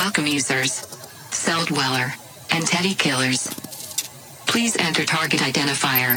Welcome users, Cell Dweller, and Teddy Killers. Please enter target identifier.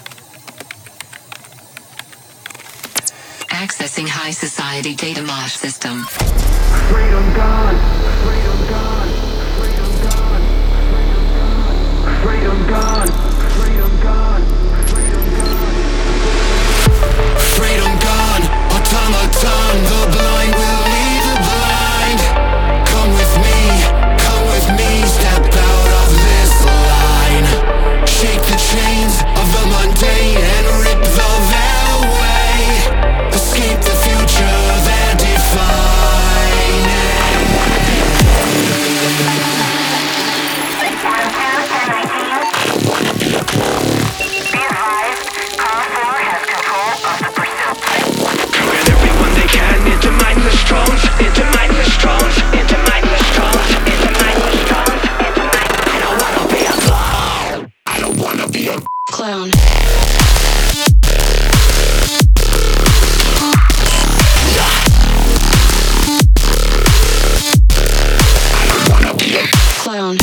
Accessing High Society Data Mosh System. Freedom gone. Freedom gone. Freedom gone. Freedom gone. Freedom gone. Freedom gone. Freedom gone. Automaton. The blind will lead the blind. Come with me. Come with me. Step out of this line. Shake the chains of the mundane and rip the veil away. Escape the future they're defining. Clone. Clone.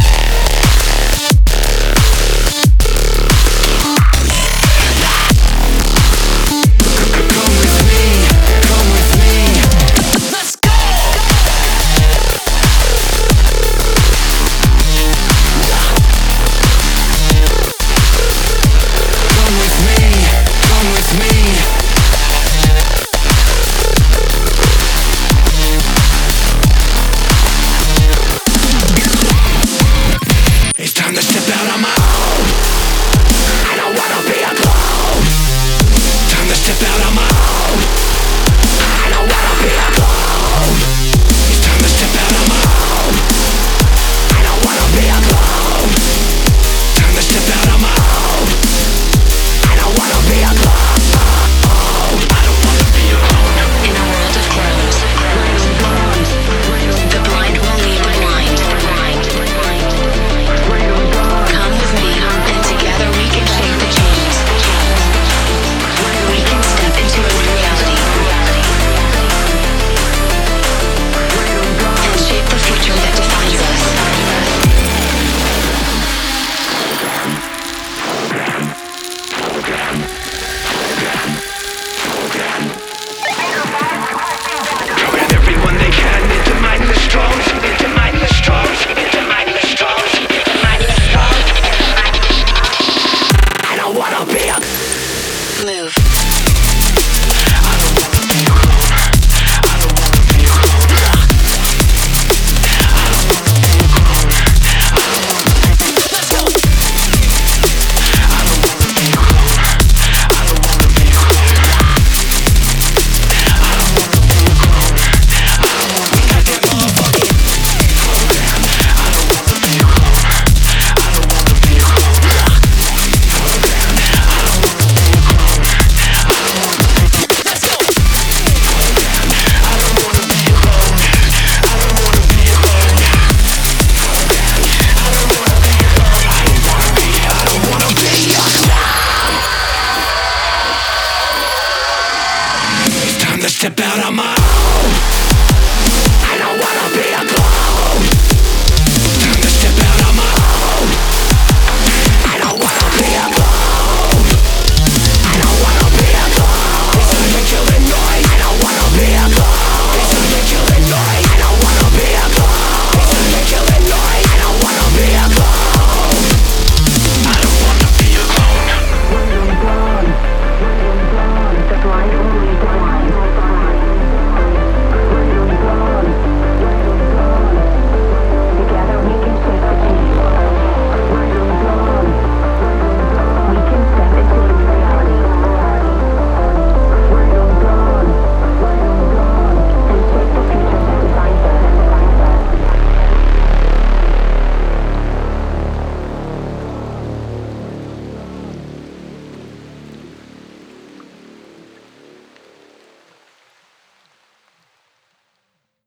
Come with me, come with me. Let's go! Come with me, come with me. It's time to step out on my own. I don't wanna be alone. Time to step out on my own. I don't wanna be alone. It's time to step out on my own. I don't wanna be alone. Time to step out on my own. I don't wanna be alone. I don't wanna be alone. In a world of clones, the blind will lead the blind. Come with me, and together we can shake the chains. We can step into a new reality and shape the future that defines us. Grab everyone they can into mindless drones, into mindless drones, into mindless drones, into mindless drones. I don't wanna be a Move. I don't wanna be a clone. I don't wanna be a clone. I don't wanna be a clone. I don't wanna be. Let's go. I don't wanna be a clone. I don't wanna be a clone. I don't wanna be a clone. I don't wanna be that motherfucking program. I don't wanna be a clone. I don't wanna be a clone. Program. I don't wanna be a clone. I don't wanna be. Let's go. Program. I don't wanna be a clone. I don't wanna be a clone. Program. I don't wanna be a clone. I don't wanna be. I don't wanna be a clone. It's time to step out on my own.